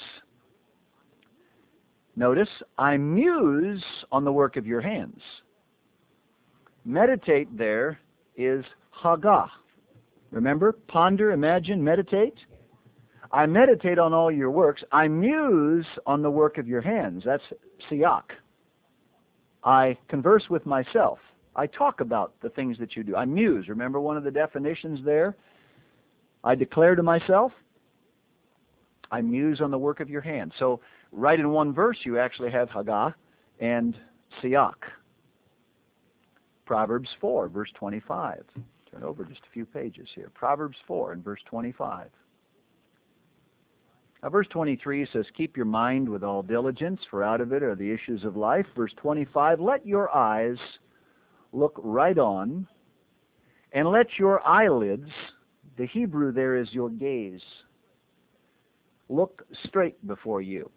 Notice, I muse on the work of your hands. Meditate there is hagah. Remember, ponder, imagine, meditate. I meditate on all your works. I muse on the work of your hands. That's siach. I converse with myself. I talk about the things that you do. I muse. Remember one of the definitions there? I declare to myself. I muse on the work of your hands. So right in one verse you actually have hagah and siach. Proverbs four, verse twenty-five. Turn over just a few pages here. Proverbs four and verse twenty-five. Now, verse twenty-three says, keep your mind with all diligence, for out of it are the issues of life. Verse twenty-five, let your eyes look right on, and let your eyelids, the Hebrew there is your gaze, look straight before you.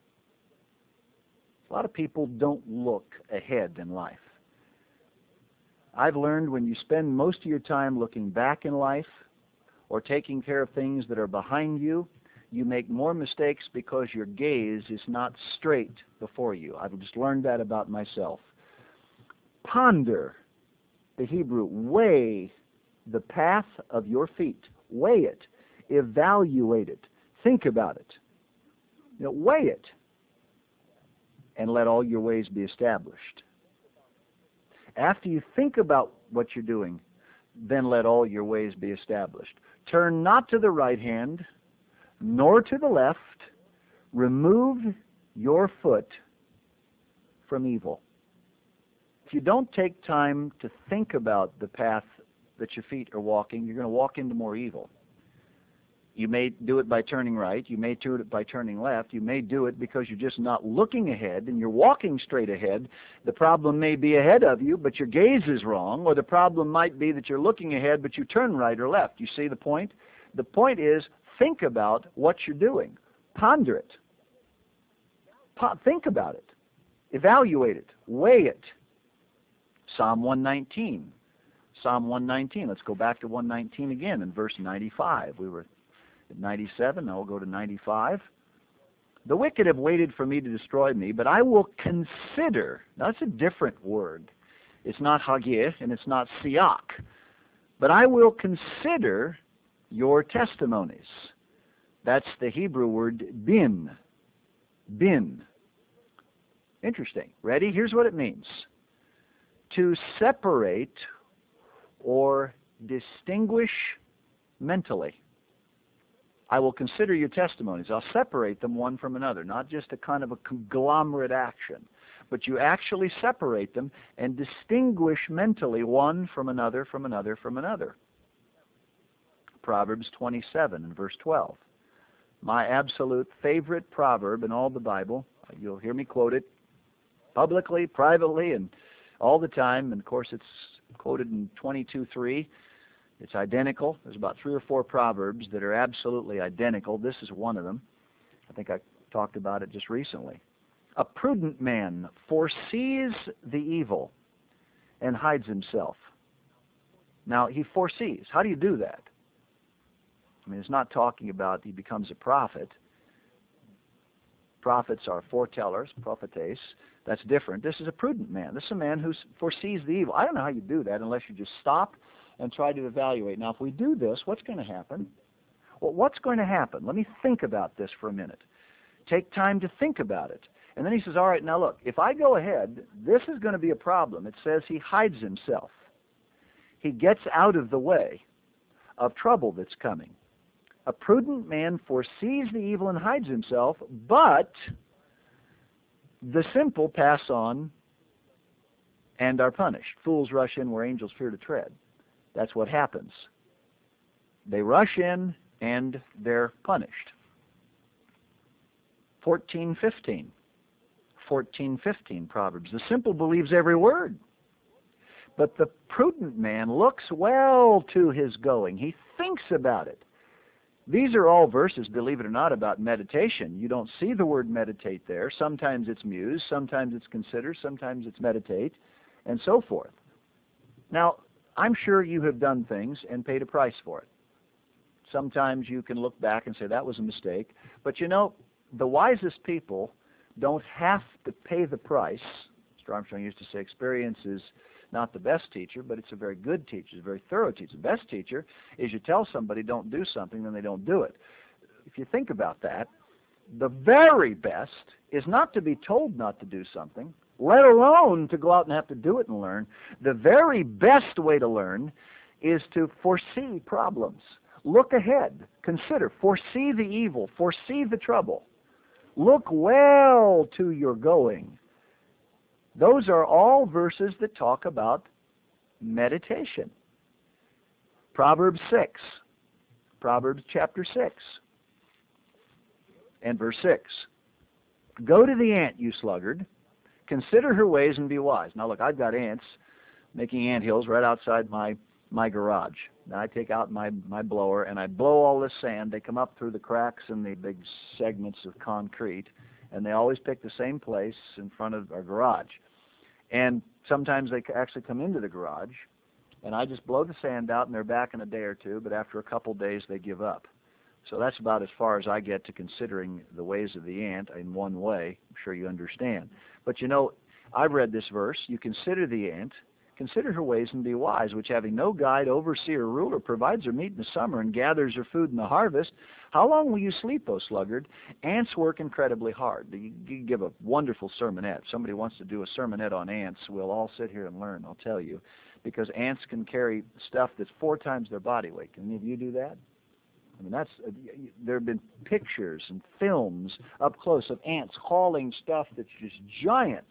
A lot of people don't look ahead in life. I've learned when you spend most of your time looking back in life or taking care of things that are behind you, you make more mistakes because your gaze is not straight before you. I've just learned that about myself. Ponder, the Hebrew, weigh the path of your feet. Weigh it. Evaluate it. Think about it. You know, weigh it. and let all your ways be established. After you think about what you're doing, then let all your ways be established. Turn not to the right hand, nor to the left. Remove your foot from evil. If you don't take time to think about the path that your feet are walking, you're going to walk into more evil. You may do it by turning right. You may do it by turning left. You may do it because you're just not looking ahead and you're walking straight ahead. The problem may be ahead of you, but your gaze is wrong. Or the problem might be that you're looking ahead, but you turn right or left. You see the point? The point is, think about what you're doing. Ponder it. Po- think about it. Evaluate it. Weigh it. Psalm one nineteen. Psalm one nineteen. Let's go back to one nineteen again in verse ninety-five. We were at ninety-seven. Now we'll go to ninety-five. The wicked have waited for me to destroy me, but I will consider. Now that's a different word. It's not hagir and it's not siach. But I will consider your testimonies. That's the Hebrew word bin. Bin. Interesting. Ready? Here's what it means. To separate or distinguish mentally. I will consider your testimonies. I'll separate them one from another, not just a kind of a conglomerate action, but you actually separate them and distinguish mentally one from another, from another, from another. Proverbs twenty-seven and verse twelve. My absolute favorite proverb in all the Bible. You'll hear me quote it publicly, privately, and all the time. And of course it's quoted in twenty-two three. It's identical. There's about three or four proverbs that are absolutely identical. This is one of them. I think I talked about it just recently. A prudent man foresees the evil and hides himself. Now, he foresees. How do you do that? I mean, it's not talking about he becomes a prophet. Prophets are foretellers, prophetes. That's different. This is a prudent man. This is a man who foresees the evil. I don't know how you do that unless you just stop and try to evaluate. Now, if we do this, what's going to happen? Well, what's going to happen? Let me think about this for a minute. Take time to think about it. And then he says, all right, now look, if I go ahead, this is going to be a problem. It says he hides himself. He gets out of the way of trouble that's coming. A prudent man foresees the evil and hides himself, but the simple pass on and are punished. Fools rush in where angels fear to tread. That's what happens. They rush in and they're punished. fourteen fifteen. fourteen fifteen Proverbs. The simple believes every word, but the prudent man looks well to his going. He thinks about it. These are all verses, believe it or not, about meditation. You don't see the word meditate there. Sometimes it's muse, sometimes it's consider, sometimes it's meditate, and so forth. Now, I'm sure you have done things and paid a price for it. Sometimes you can look back and say, that was a mistake. But you know, the wisest people don't have to pay the price. Mister Armstrong used to say, experience is not the best teacher, but it's a very good teacher, it's a very thorough teacher. The best teacher is you tell somebody don't do something, then they don't do it. If you think about that, the very best is not to be told not to do something, let alone to go out and have to do it and learn. The very best way to learn is to foresee problems. Look ahead, consider, foresee the evil, foresee the trouble. Look well to your going. Those are all verses that talk about meditation. Proverbs six. Proverbs chapter six and verse six. Go to the ant, you sluggard. Consider her ways and be wise. Now look, I've got ants making ant hills right outside my, my garage. Now I take out my, my blower and I blow all this sand. They come up through the cracks in the big segments of concrete, and they always pick the same place in front of our garage. And sometimes they actually come into the garage, and I just blow the sand out and they're back in a day or two, but after a couple days they give up. So that's about as far as I get to considering the ways of the ant in one way. I'm sure you understand. But you know, I've read this verse. You consider the ant, Consider her ways and be wise, which having no guide, overseer, or ruler, provides her meat in the summer and gathers her food in the harvest. How long will you sleep, O sluggard? Ants work incredibly hard. You, you give a wonderful sermonette. If somebody wants to do a sermonette on ants, we'll all sit here and learn, I'll tell you. Because ants can carry stuff that's four times their body weight. Can any of you do that? I mean, that's uh, there have been pictures and films up close of ants hauling stuff that's just giant.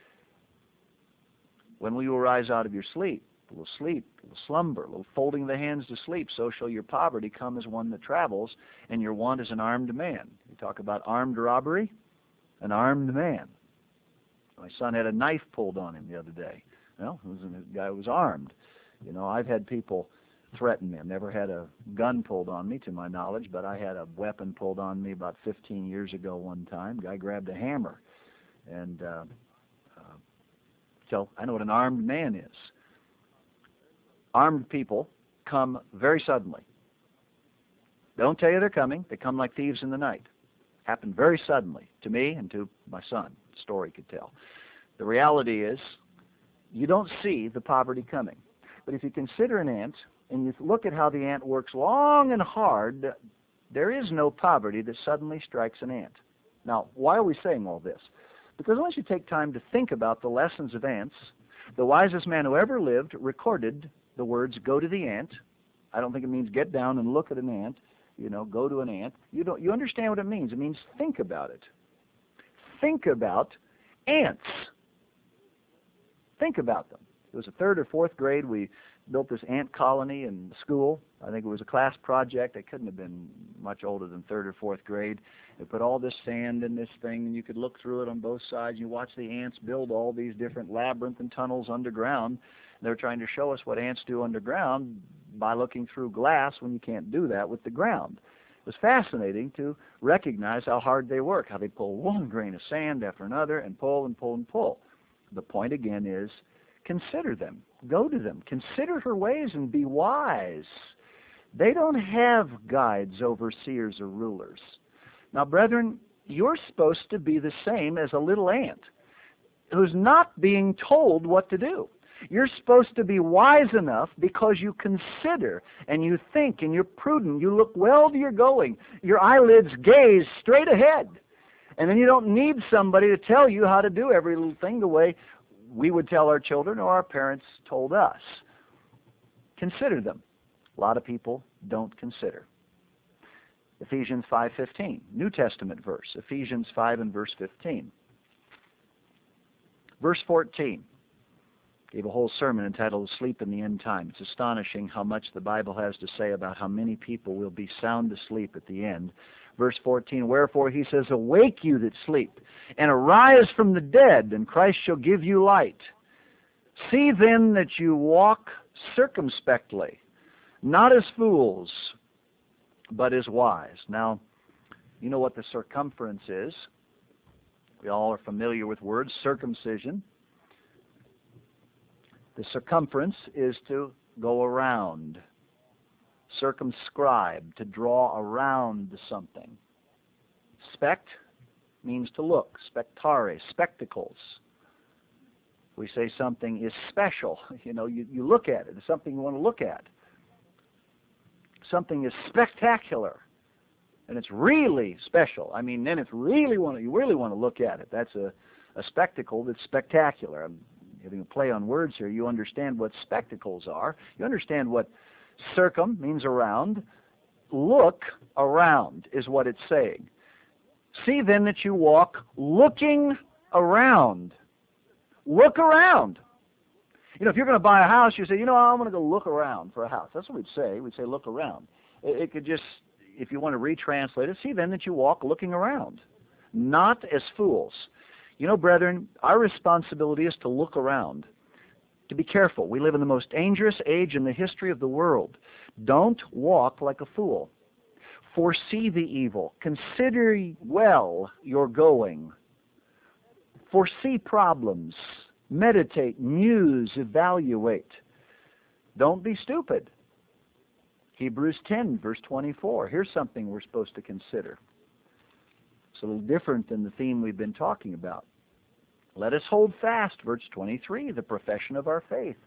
When will you arise out of your sleep? A little sleep, a little slumber, a little folding the hands to sleep. So shall your poverty come as one that travels, and your want as an armed man. You talk about armed robbery, an armed man. My son had a knife pulled on him the other day. Well, it was a guy who was armed. You know, I've had people threaten me. I've never had a gun pulled on me, to my knowledge, but I had a weapon pulled on me about fifteen years ago one time. Guy grabbed a hammer. And uh, uh, so I know what an armed man is. Armed people come very suddenly. They don't tell you they're coming. They come like thieves in the night. Happened very suddenly to me and to my son. The story could tell. The reality is, you don't see the poverty coming. But if you consider an ant, and you look at how the ant works long and hard, there is no poverty that suddenly strikes an ant. Now, why are we saying all this? Because once you take time to think about the lessons of ants, the wisest man who ever lived recorded the words, go to the ant. I don't think it means get down and look at an ant. You know, go to an ant. You don't, you understand what it means. It means think about it. Think about ants. Think about them. It was a third or fourth grade. We built this ant colony in school. I think it was a class project. I couldn't have been much older than third or fourth grade. They put all this sand in this thing, and you could look through it on both sides. You watch the ants build all these different labyrinthine tunnels underground. They're trying to show us what ants do underground by looking through glass when you can't do that with the ground. It was fascinating to recognize how hard they work, how they pull one grain of sand after another and pull and pull and pull. The point again is, consider them. Go to them. Consider her ways and be wise. They don't have guides, overseers, or rulers. Now, brethren, you're supposed to be the same as a little ant who's not being told what to do. You're supposed to be wise enough because you consider and you think and you're prudent. You look well to your going. Your eyelids gaze straight ahead. And then you don't need somebody to tell you how to do every little thing the way we would tell our children or our parents told us. Consider them. A lot of people don't consider. Ephesians five fifteen, New Testament verse. Ephesians five and verse fifteen. Verse fourteen. Gave a whole sermon entitled Sleep in the End Time. It's astonishing how much the Bible has to say about how many people will be sound asleep at the end. Verse fourteen, wherefore he says, awake you that sleep, and arise from the dead, and Christ shall give you light. See then that you walk circumspectly, not as fools, but as wise. Now, you know what the circumference is. We all are familiar with words, circumcision. The circumference is to go around. Circumscribe, to draw around something. Spect means to look. Spectare, spectacles. We say something is special. You know, you, you look at it. It's something you want to look at. Something is spectacular. And it's really special. I mean, then it's really want to, you really want to look at it. That's a, a spectacle that's spectacular. I'm giving a play on words here. You understand what spectacles are. You understand what circum means around. Look around is what it's saying. See then that you walk looking around. Look around. You know, if you're going to buy a house, you say, you know, I'm going to go look around for a house. That's what we'd say. We'd say look around. It, it could just, if you want to retranslate it, see then that you walk looking around, not as fools. You know, brethren, our responsibility is to look around, to be careful. We live in the most dangerous age in the history of the world. Don't walk like a fool. Foresee the evil. Consider well your going. Foresee problems. Meditate, muse, evaluate. Don't be stupid. Hebrews ten, verse twenty-four. Here's something we're supposed to consider. It's a little different than the theme we've been talking about. Let us hold fast, verse twenty-three, the profession of our faith.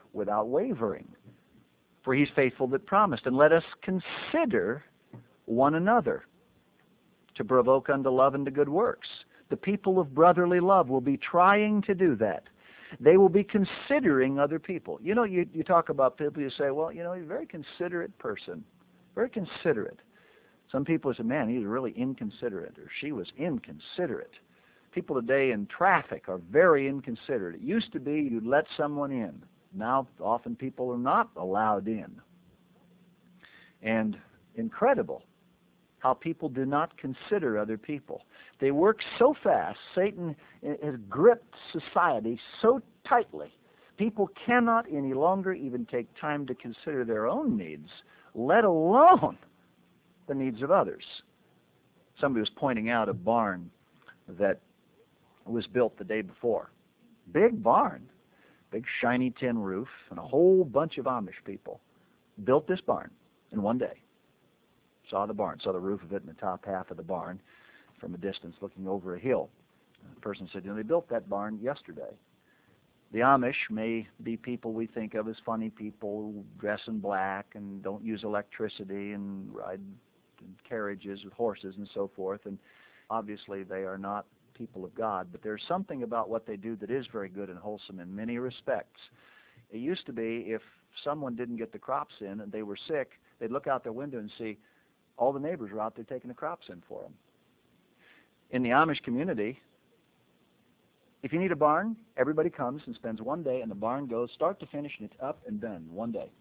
without wavering. For he's faithful that promised. And let us consider one another to provoke unto love and to good works. The people of brotherly love will be trying to do that. They will be considering other people. You know, you, you talk about people, you say, well, you know, he's a very considerate person. Very considerate. Some people say, man, he's really inconsiderate, or she was inconsiderate. People today in traffic are very inconsiderate. It used to be you'd let someone in. Now, often people are not allowed in. And incredible how people do not consider other people. They work so fast. Satan has gripped society so tightly. People cannot any longer even take time to consider their own needs, let alone the needs of others. Somebody was pointing out a barn that was built the day before. Big barn, big shiny tin roof, and a whole bunch of Amish people built this barn in one day. Saw the barn, saw the roof of it and the top half of the barn from a distance looking over a hill. The person said, you know, they built that barn yesterday. The Amish may be people we think of as funny people who dress in black and don't use electricity and ride in carriages with horses and so forth, and obviously they are not people of God, but there's something about what they do that is very good and wholesome in many respects. It used to be if someone didn't get the crops in and they were sick, they'd look out their window and see all the neighbors were out there taking the crops in for them. In the Amish community, if you need a barn, everybody comes and spends one day, and the barn goes start to finish, and it's up and done one day.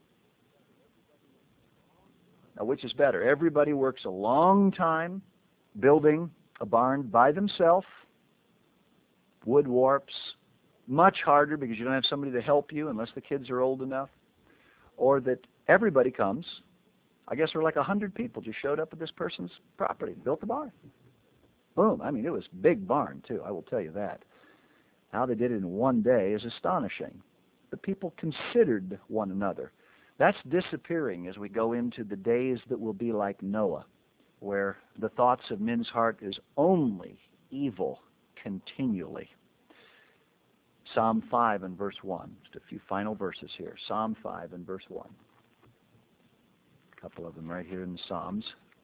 Now, which is better? Everybody works a long time building a barn by themselves, wood warps, much harder because you don't have somebody to help you unless the kids are old enough, or that everybody comes. I guess there were like a hundred people just showed up at this person's property, built the barn. Boom. I mean, it was a big barn, too, I will tell you that. How they did it in one day is astonishing. The people considered one another. That's disappearing as we go into the days that will be like Noah, where the thoughts of men's heart is only evil continually. Psalm five and verse one. Just a few final verses here. Psalm five and verse one. A couple of them right here in the Psalms.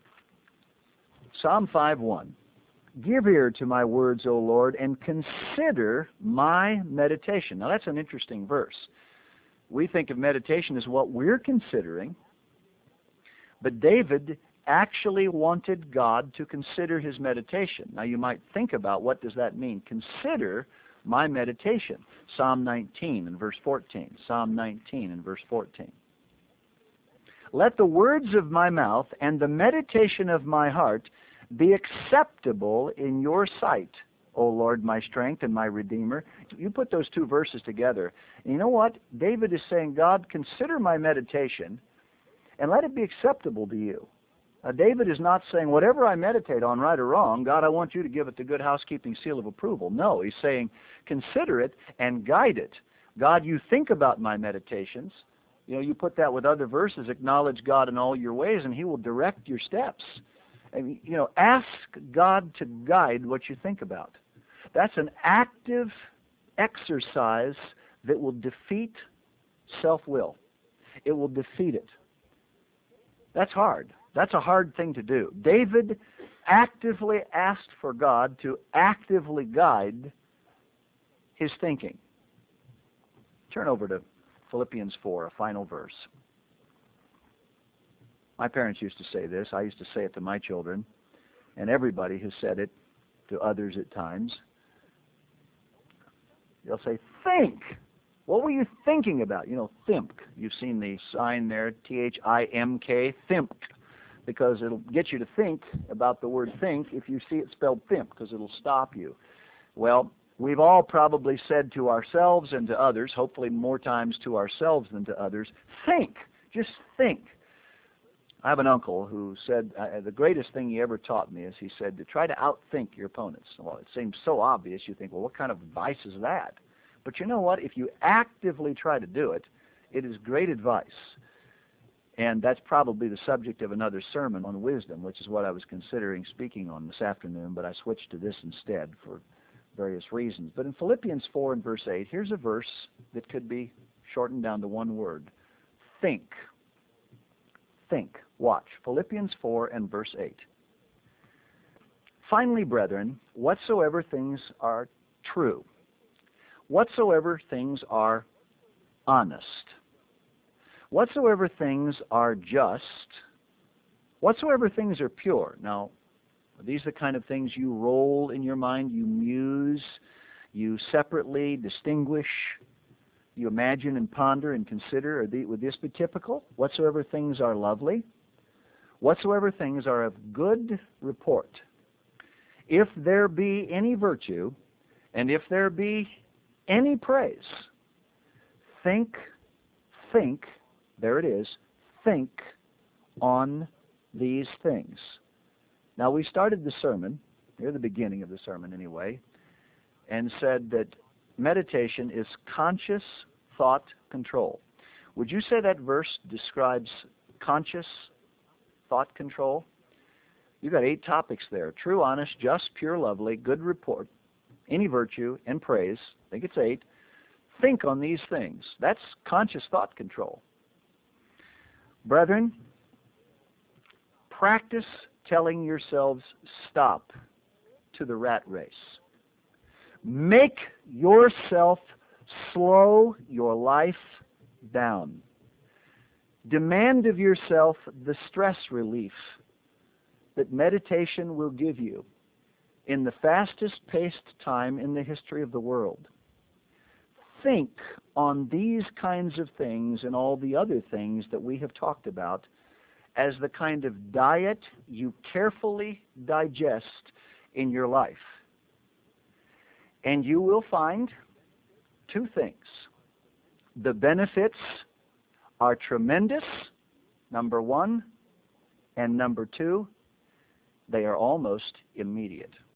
Psalm five one. Give ear to my words, O Lord, and consider my meditation. Now that's an interesting verse. We think of meditation as what we're considering, but David actually wanted God to consider his meditation. Now you might think about, what does that mean? Consider my meditation. Psalm nineteen and verse fourteen. Psalm nineteen and verse fourteen. Let the words of my mouth and the meditation of my heart be acceptable in your sight, O Lord, my strength and my Redeemer. You put those two verses together, and you know what? David is saying, God, consider my meditation and let it be acceptable to you. Now, David is not saying, whatever I meditate on, right or wrong, God, I want you to give it the good housekeeping seal of approval. No, he's saying, consider it and guide it. God, you think about my meditations. You know, you put that with other verses, acknowledge God in all your ways, and he will direct your steps. And, you know, ask God to guide what you think about. That's an active exercise that will defeat self-will. It will defeat it. That's hard. That's a hard thing to do. David actively asked for God to actively guide his thinking. Turn over to Philippians four, a final verse. My parents used to say this. I used to say it to my children, and everybody has said it to others at times. They'll say, think. What were you thinking about? You know, think. You've seen the sign there, T H I M K, think, because it'll get you to think about the word think if you see it spelled think, because it'll stop you. Well, we've all probably said to ourselves and to others, hopefully more times to ourselves than to others, think. Just think. I have an uncle who said uh, the greatest thing he ever taught me is he said to try to outthink your opponents. Well, it seems so obvious. You think, well, what kind of advice is that? But you know what? If you actively try to do it, it is great advice. And that's probably the subject of another sermon on wisdom, which is what I was considering speaking on this afternoon, but I switched to this instead for various reasons. But in Philippians four and verse eight, here's a verse that could be shortened down to one word. Think. Think. Watch. Philippians four and verse eight. Finally, brethren, whatsoever things are true, whatsoever things are honest, whatsoever things are just, whatsoever things are pure. Now, these are the kind of things you roll in your mind, you muse, you separately distinguish, you imagine and ponder and consider. Are the, would this be typical? Whatsoever things are lovely, whatsoever things are of good report. If there be any virtue, and if there be any praise, think, think, there it is, think on these things. Now, we started the sermon, near the beginning of the sermon anyway, and said that meditation is conscious thought control. Would you say that verse describes conscious thought control? You've got eight topics there. True, honest, just, pure, lovely, good report, any virtue, and praise. I think it's eight. Think on these things. That's conscious thought control. Brethren, practice telling yourselves stop to the rat race. Make yourself slow your life down. Demand of yourself the stress relief that meditation will give you in the fastest-paced time in the history of the world. Think on these kinds of things and all the other things that we have talked about as the kind of diet you carefully digest in your life. And you will find two things. The benefits are tremendous, number one, and number two, they are almost immediate.